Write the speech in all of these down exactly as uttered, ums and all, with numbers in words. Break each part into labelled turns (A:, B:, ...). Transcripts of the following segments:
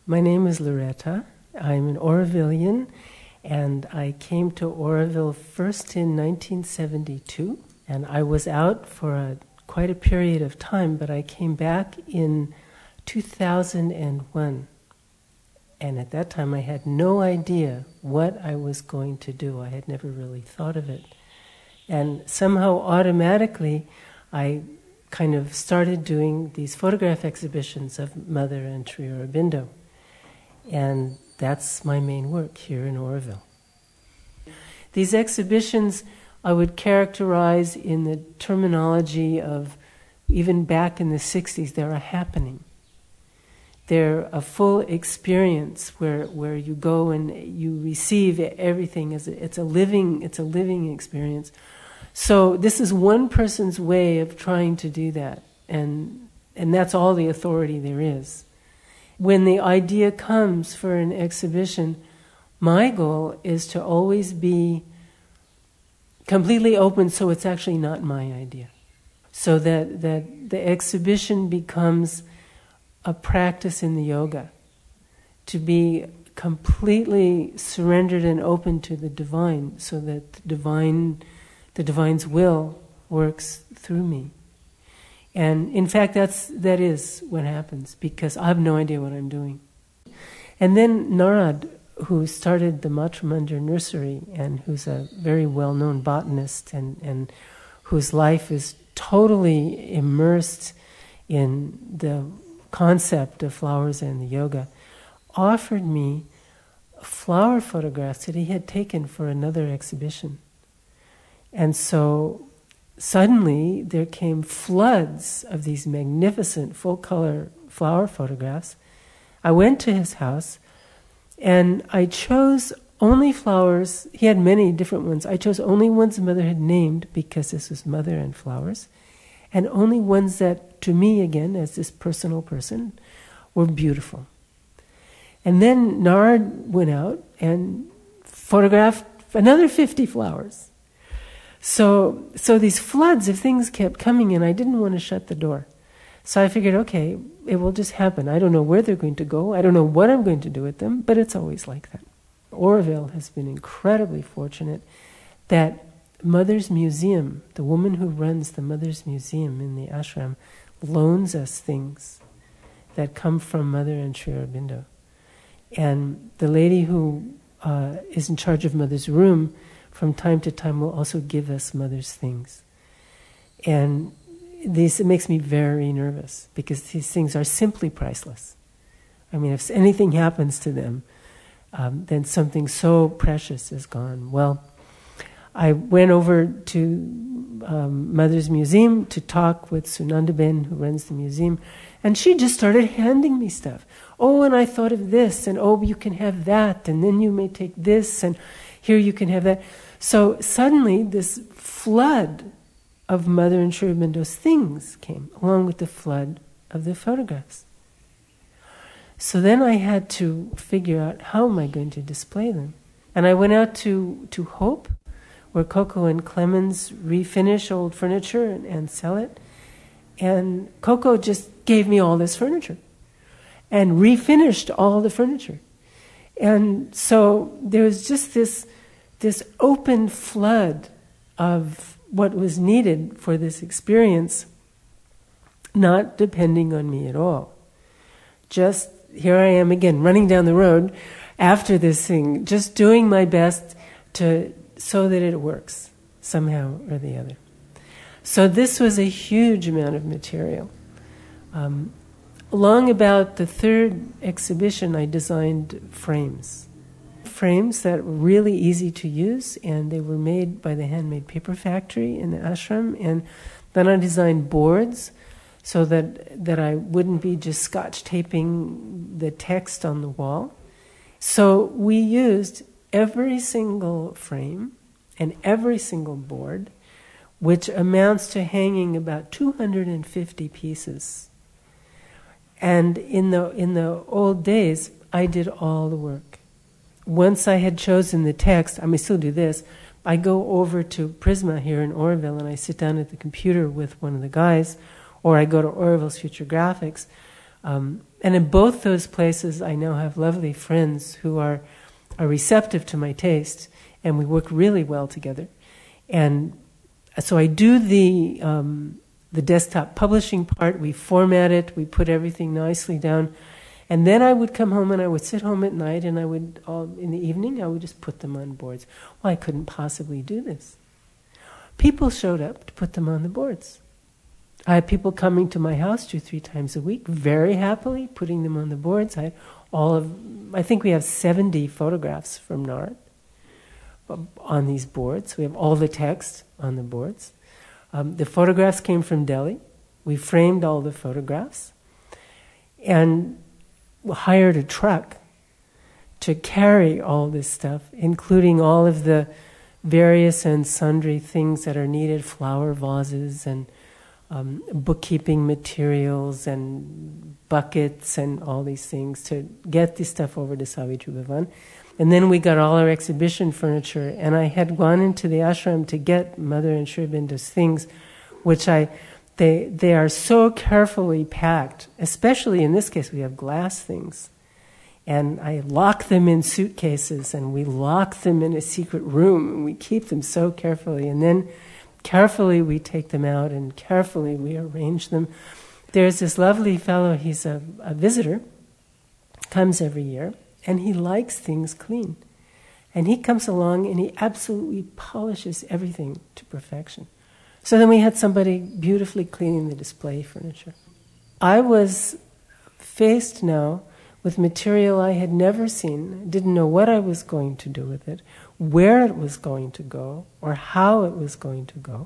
A: My name is Loretta. I'm an Aurovillian, and I came to Auroville first in nineteen seventy-two, and I was out for a, quite a period of time, but I came back in two thousand one. And at that time I had no idea what I was going to do. I had never really thought of it. And somehow automatically I kind of started doing these photograph exhibitions of Mother and Sri Aurobindo. And that's my main work here in Auroville. These exhibitions I would characterize in the terminology of, even back in the sixties, they're a happening. They're a full experience where where you go and you receive everything as a, it's a living it's a living experience. So this is one person's way of trying to do that, and and that's all the authority there is. When the idea comes for an exhibition, my goal is to always be completely open, so it's actually not my idea. So that, that the exhibition becomes a practice in the yoga, to be completely surrendered and open to the divine, so that the divine, the divine's will works through me. And in fact, that's that is what happens, because I have no idea what I'm doing. And then Narad, who started the Matrimandir Nursery and who's a very well-known botanist and, and whose life is totally immersed in the concept of flowers and the yoga, offered me flower photographs that he had taken for another exhibition. And so suddenly there came floods of these magnificent full-color flower photographs. I went to his house and I chose only flowers. He had many different ones. I chose only ones Mother had named, because this was Mother and flowers, and only ones that, to me again, as this personal person, were beautiful. And then Narad went out and photographed another fifty flowers. So, so these floods of things kept coming, and I didn't want to shut the door. So I figured, okay, it will just happen. I don't know where they're going to go. I don't know what I'm going to do with them, but it's always like that. Auroville has been incredibly fortunate that Mother's Museum, the woman who runs the Mother's Museum in the ashram, loans us things that come from Mother and Sri Aurobindo. And the lady who uh, is in charge of Mother's room from time to time will also give us Mother's things. And this, it makes me very nervous, because these things are simply priceless. I mean, if anything happens to them, um, then something so precious is gone. Well, I went over to um, Mother's Museum to talk with Sunandaben, who runs the museum, and she just started handing me stuff. Oh, and I thought of this, and oh, you can have that, and then you may take this, and here you can have that. So suddenly this flood of Mother and Sri Aurobindo's things came, along with the flood of the photographs. So then I had to figure out, how am I going to display them? And I went out to, to Hope, where Coco and Clemens refinish old furniture and, and sell it. And Coco just gave me all this furniture and refinished all the furniture. And so there was just this, this open flood of what was needed for this experience, not depending on me at all. Just, here I am again, running down the road after this thing, just doing my best to so that it works somehow or the other. So this was a huge amount of material. Um, along about the third exhibition, I designed frames. Frames that were really easy to use, and they were made by the Handmade Paper Factory in the ashram. And then I designed boards so that, that I wouldn't be just scotch taping the text on the wall. So we used every single frame and every single board, which amounts to hanging about two hundred fifty pieces. And in the in the old days, I did all the work. Once I had chosen the text, I may still do this, I go over to Prisma here in Auroville and I sit down at the computer with one of the guys, or I go to Auroville's Future Graphics, Um, and in both those places, I now have lovely friends who are, are receptive to my taste, and we work really well together. And so I do the um, the desktop publishing part. We format it. We put everything nicely down. And then I would come home and I would sit home at night, and I would, uh, in the evening, I would just put them on boards. Well, I couldn't possibly do this. People showed up to put them on the boards. I had people coming to my house two, three times a week, very happily putting them on the boards. I had all of, I think we have seventy photographs from Nard on these boards. We have all the text on the boards. Um, the photographs came from Delhi. We framed all the photographs and hired a truck to carry all this stuff, including all of the various and sundry things that are needed, flower vases and um, bookkeeping materials and buckets and all these things to get this stuff over to Savitri Bhavan. And then we got all our exhibition furniture, and I had gone into the ashram to get Mother and Sri Aurobindo's things, which I, they they are so carefully packed, especially in this case we have glass things. And I lock them in suitcases, and we lock them in a secret room, and we keep them so carefully. And then carefully we take them out, and carefully we arrange them. There's this lovely fellow, he's a, a visitor, comes every year, and he likes things clean. And he comes along and he absolutely polishes everything to perfection. So then we had somebody beautifully cleaning the display furniture. I was faced now with material I had never seen, didn't know what I was going to do with it, where it was going to go, or how it was going to go.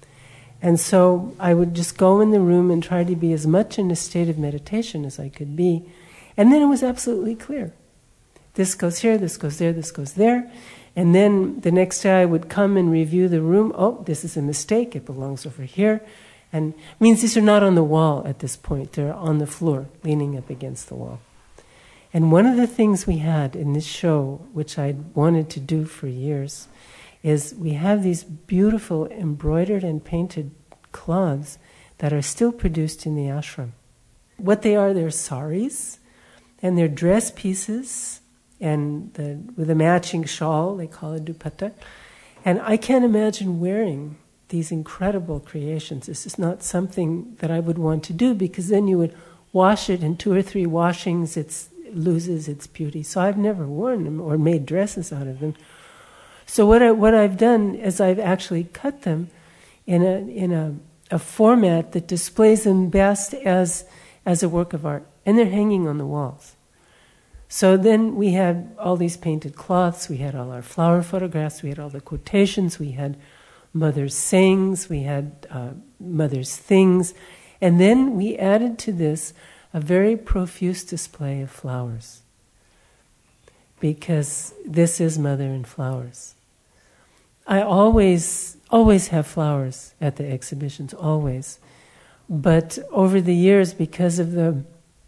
A: And so I would just go in the room and try to be as much in a state of meditation as I could be. And then it was absolutely clear. This goes here, this goes there, this goes there. And then the next day I would come and review the room. Oh, this is a mistake, it belongs over here. And it means these are not on the wall at this point, they're on the floor, leaning up against the wall. And one of the things we had in this show, which I'd wanted to do for years, is we have these beautiful embroidered and painted cloths that are still produced in the ashram. What they are, they're saris, and they're dress pieces, and the, with a matching shawl, they call it dupatta. And I can't imagine wearing these incredible creations. This is not something that I would want to do, because then you would wash it in two or three washings, it's, it loses its beauty. So I've never worn them or made dresses out of them. So what, I, what I've done is I've actually cut them in a, in a, a format that displays them best as, as a work of art. And they're hanging on the walls. So then we had all these painted cloths, we had all our flower photographs, we had all the quotations, we had Mother's sayings, we had uh, Mother's things, and then we added to this a very profuse display of flowers, because this is Mother in flowers. I always, always have flowers at the exhibitions, always. But over the years, because of the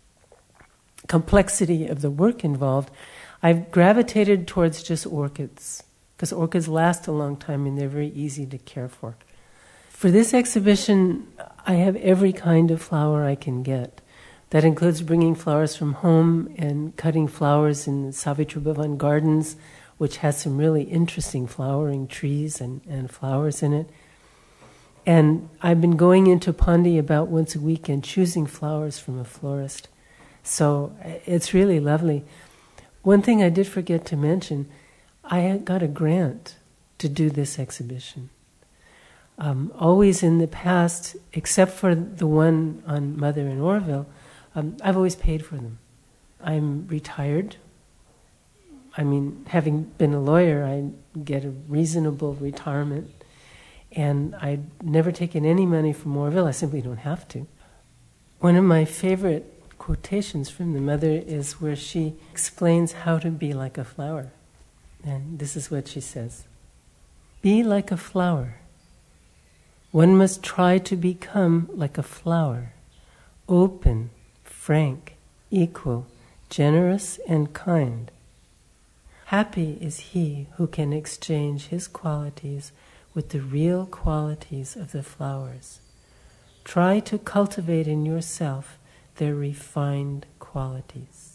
A: complexity of the work involved, I've gravitated towards just orchids, because orchids last a long time and they're very easy to care for. For this exhibition, I have every kind of flower I can get. That includes bringing flowers from home and cutting flowers in the Savitri Bhavan Gardens, which has some really interesting flowering trees and, and flowers in it. And I've been going into Pandi about once a week and choosing flowers from a florist. So it's really lovely. One thing I did forget to mention, I got a grant to do this exhibition. Um, always in the past, except for the one on Mother in Oroville, um, I've always paid for them. I'm retired. I mean, having been a lawyer, I get a reasonable retirement. And I've never taken any money from Oroville. I simply don't have to. One of my favorite quotations from the Mother is where she explains how to be like a flower. And this is what she says. Be like a flower. One must try to become like a flower, open, frank, equal, generous, and kind. Happy is he who can exchange his qualities with the real qualities of the flowers. Try to cultivate in yourself their refined qualities.